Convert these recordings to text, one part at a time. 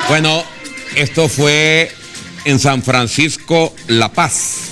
Bueno, esto fue en San Francisco, La Paz.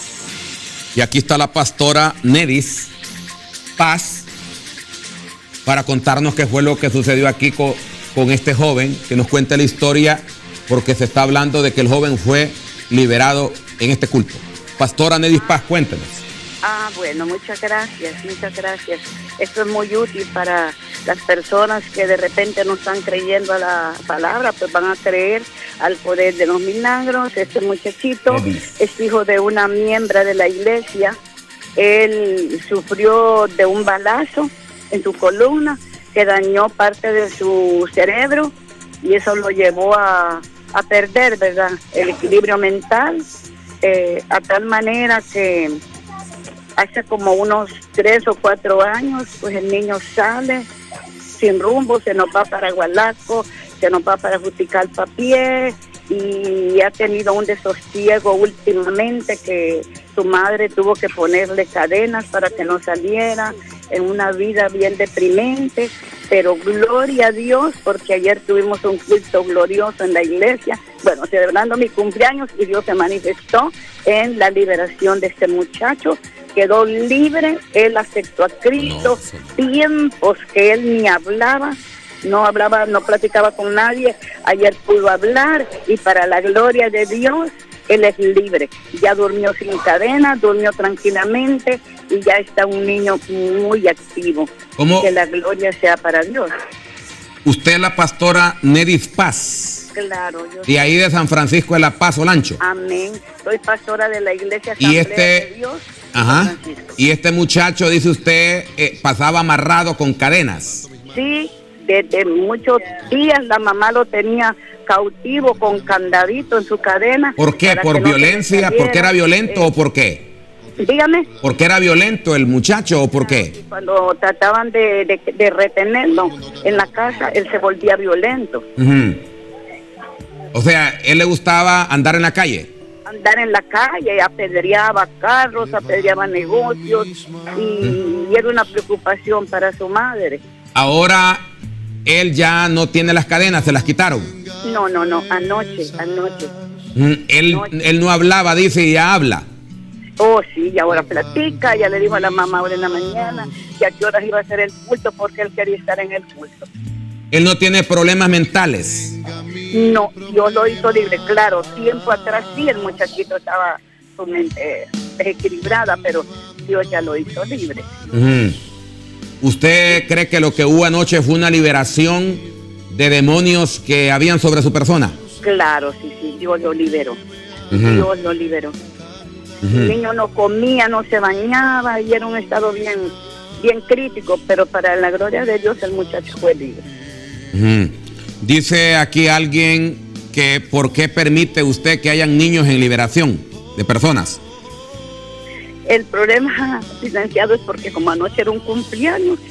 Y aquí está la pastora Nedis Paz para contarnos qué fue lo que sucedió aquí con este joven, que nos cuente la historia, porque se está hablando de que el joven fue liberado en este culto. Pastora Nedis Paz, cuéntenos. Bueno, muchas gracias. Esto es muy útil para las personas que de repente no están creyendo a la palabra, pues van a creer al poder de los milagros. Este muchachito es hijo de una miembro de la iglesia. Él sufrió de un balazo en su columna que dañó parte de su cerebro y eso lo llevó a perder, ¿verdad?, el equilibrio mental, a tal manera que hace como unos 3 o 4 años, pues el niño sale sin rumbo, se nos va para Gualaco, se nos va para Juticalpapié y ha tenido un desosiego últimamente que su madre tuvo que ponerle cadenas para que no saliera, en una vida bien deprimente, pero gloria a Dios, porque ayer tuvimos un culto glorioso en la iglesia, bueno, celebrando mi cumpleaños, y Dios se manifestó en la liberación de este muchacho. Quedó libre, él aceptó a Cristo, tiempos que él ni hablaba, no platicaba con nadie, ayer pudo hablar y para la gloria de Dios, él es libre. Ya durmió sin cadena, durmió tranquilamente y ya está un niño muy activo. ¿Cómo? Que la gloria sea para Dios. Usted es la pastora Nedis Paz. Claro. De ahí de San Francisco de La Paz, Olancho. Amén. Soy pastora de la iglesia Asamblea de Dios. Ajá. Y este muchacho, dice usted, pasaba amarrado con cadenas. Sí, desde muchos días la mamá lo tenía cautivo con candadito en su cadena. ¿Por qué? ¿Por violencia? ¿Por qué era violento o por qué? Dígame. ¿Por qué era violento el muchacho o por qué? Cuando trataban de retenerlo en la casa, él se volvía violento. O sea, ¿él le gustaba andar en la calle? Andar en la calle, apedreaba carros, apedreaba negocios y era una preocupación para su madre. Ahora él ya no tiene las cadenas, se las quitaron. No, anoche. Él no hablaba, dice, y ya habla. Oh, sí, y ahora platica, ya le dijo a la mamá ahora en la mañana, y a qué horas iba a hacer el culto, porque él quería estar en el culto. Él no tiene problemas mentales. No, Dios lo hizo libre, claro, tiempo atrás sí el muchachito estaba su mente desequilibrada, pero Dios ya lo hizo libre. ¿Usted cree que lo que hubo anoche fue una liberación de demonios que habían sobre su persona? Claro, sí, Dios lo liberó. Dios lo liberó. El niño no comía, no se bañaba y era un estado bien crítico, pero para la gloria de Dios el muchacho fue libre. Dice aquí alguien que ¿por qué permite usted que hayan niños en liberación de personas? El problema, licenciado, es porque como anoche era un cumpleaños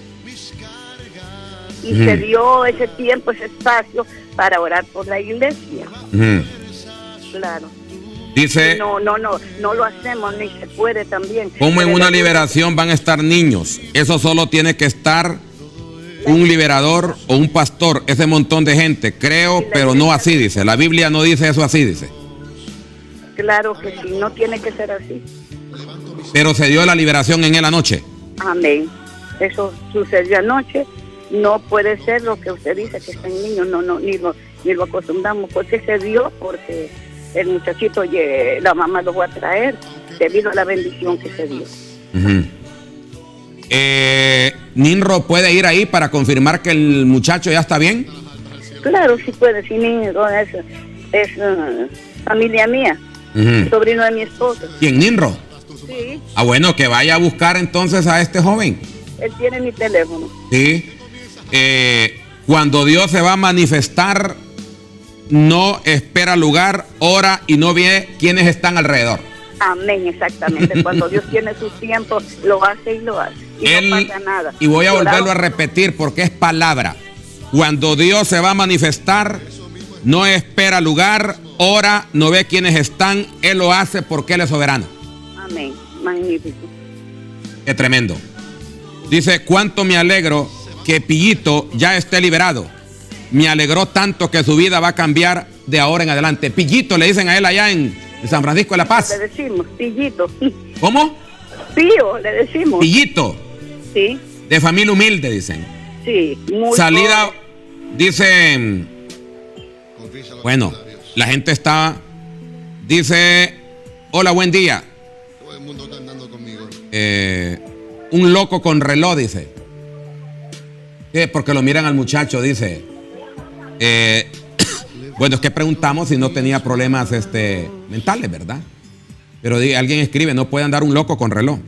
y se dio ese tiempo, ese espacio para orar por la iglesia. Claro. Dice, no lo hacemos ni se puede también. ¿Cómo en una liberación van a estar niños? Eso solo tiene que estar un liberador o un pastor, ese montón de gente. Creo, pero no así dice. La Biblia no dice eso así, dice. Claro que sí, no tiene que ser así. Pero se dio la liberación en él anoche. Amén. Eso sucedió anoche. No puede ser lo que usted dice, que están niños. Ni lo acostumbramos. Porque se dio, porque el muchachito, la mamá lo va a traer debido a la bendición que se dio. ¿Ninro puede ir ahí para confirmar que el muchacho ya está bien? Claro, sí puede. Sí, Ninro es familia mía, sobrino de mi esposo. ¿Quién, Ninro? Sí. Bueno, que vaya a buscar entonces a este joven. Él tiene mi teléfono. Sí. Cuando Dios se va a manifestar, no espera lugar, ora y no ve quiénes están alrededor. Amén, exactamente. Cuando Dios tiene su tiempo, lo hace y lo hace. Y no pasa nada. Y voy a volverlo a repetir porque es palabra. Cuando Dios se va a manifestar, no espera lugar, ora, no ve quiénes están, Él lo hace porque Él es soberano. Amén, magnífico. Qué tremendo. Dice, cuánto me alegro que Pillito ya esté liberado. Me alegró tanto que su vida va a cambiar de ahora en adelante. Pillito, le dicen a él allá en San Francisco de la Paz. Le decimos, Pillito. ¿Cómo? Pío, le decimos. Pillito. Sí, De familia humilde, dicen. sí. Muy Salida, pobre. dicen. Bueno, la gente está. Dice: hola, buen día. Todo el mundo está andando conmigo. Un loco con reloj, dice. ¿Qué? Porque lo miran al muchacho, dice. Bueno, es que preguntamos si no tenía problemas mentales, ¿verdad? Pero alguien escribe: no puede andar un loco con reloj.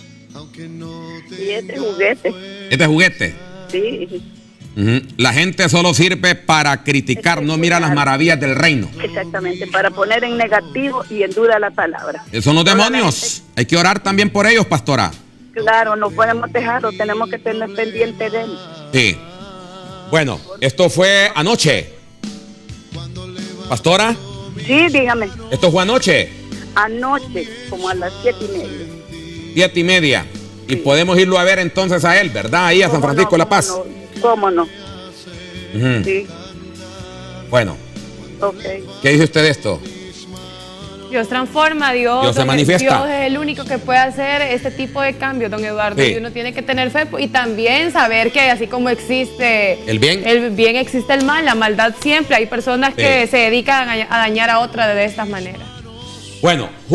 Y este juguete. Este juguete. Sí, La gente solo sirve para criticar, no mira las maravillas del reino. exactamente. Para poner en negativo y en duda la palabra. Son los demonios. Hay que orar también por ellos, pastora. Claro, no podemos dejarlo. Tenemos que tener pendiente de él. Sí. Bueno, esto fue anoche. Pastora, Sí, dígame. esto fue anoche, Anoche, como a las 7:30. 7:30. Y podemos irlo a ver entonces a él, ¿verdad? Ahí a San Francisco de la Paz. ¿Cómo no? Ujú. Sí, Bueno, ok. ¿qué dice usted de esto? Dios transforma, Dios se manifiesta. Dios es el único que puede hacer este tipo de cambios, don Eduardo. Sí. Y uno tiene que tener fe y también saber que así como existe ¿El bien? existe el mal, la maldad siempre. Hay personas que se dedican a dañar a otras de estas maneras. Bueno.